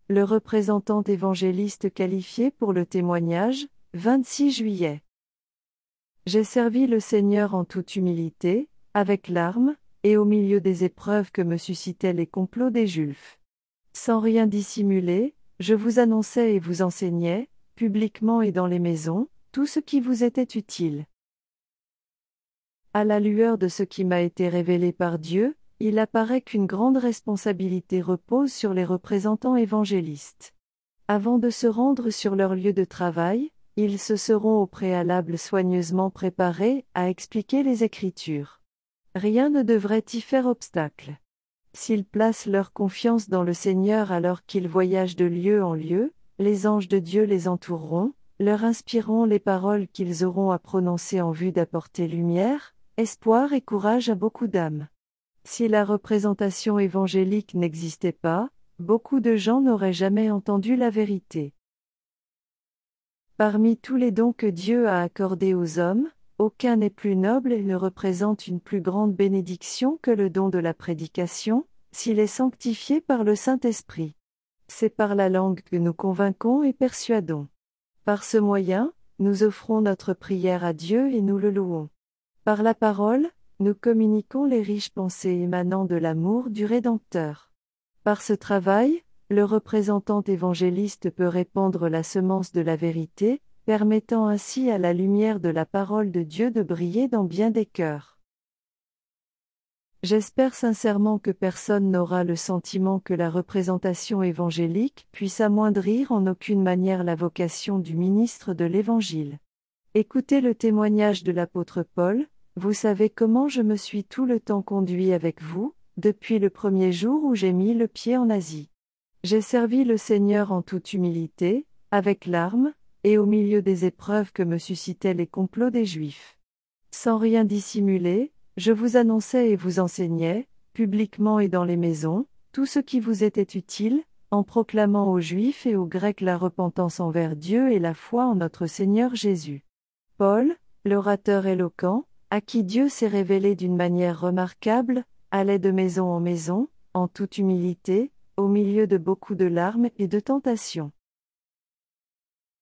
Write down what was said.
le représentant évangéliste qualifié pour le témoignage, 26 juillet. J'ai servi le Seigneur en toute humilité, avec larmes, et au milieu des épreuves que me suscitaient les complots des Juifs. Sans rien dissimuler, je vous annonçais et vous enseignais, publiquement et dans les maisons, tout ce qui vous était utile. À la lueur de ce qui m'a été révélé par Dieu, il apparaît qu'une grande responsabilité repose sur les représentants évangélistes. Avant de se rendre sur leur lieu de travail, ils se seront au préalable soigneusement préparés à expliquer les Écritures. Rien ne devrait y faire obstacle. S'ils placent leur confiance dans le Seigneur alors qu'ils voyagent de lieu en lieu, les anges de Dieu les entoureront, leur inspireront les paroles qu'ils auront à prononcer en vue d'apporter lumière, espoir et courage à beaucoup d'âmes. Si la représentation évangélique n'existait pas, beaucoup de gens n'auraient jamais entendu la vérité. Parmi tous les dons que Dieu a accordés aux hommes, aucun n'est plus noble et ne représente une plus grande bénédiction que le don de la prédication, s'il est sanctifié par le Saint-Esprit. C'est par la langue que nous convainquons et persuadons. Par ce moyen, nous offrons notre prière à Dieu et nous le louons. Par la parole, nous communiquons les riches pensées émanant de l'amour du Rédempteur. Par ce travail, le représentant évangéliste peut répandre la semence de la vérité, permettant ainsi à la lumière de la parole de Dieu de briller dans bien des cœurs. J'espère sincèrement que personne n'aura le sentiment que la représentation évangélique puisse amoindrir en aucune manière la vocation du ministre de l'Évangile. Écoutez le témoignage de l'apôtre Paul. Vous savez comment je me suis tout le temps conduit avec vous, depuis le premier jour où j'ai mis le pied en Asie. J'ai servi le Seigneur en toute humilité, avec larmes, et au milieu des épreuves que me suscitaient les complots des Juifs. Sans rien dissimuler, je vous annonçais et vous enseignais, publiquement et dans les maisons, tout ce qui vous était utile, en proclamant aux Juifs et aux Grecs la repentance envers Dieu et la foi en notre Seigneur Jésus. Paul, l'orateur éloquent, à qui Dieu s'est révélé d'une manière remarquable, allait de maison en maison, en toute humilité, au milieu de beaucoup de larmes et de tentations.